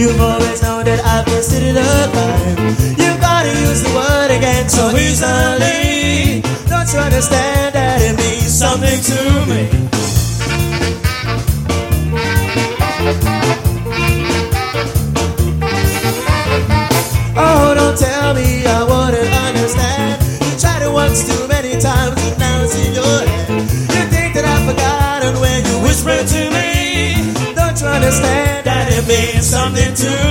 You've always known that I've considered a crime. You gotta use the word again so easily. Don't you understand that it means something to me? Oh, don't tell me I wouldn't understand. You tried it once too many times and now it's in your head. You think that I've forgotten when you whispered to me. Don't you understand that it means something to me?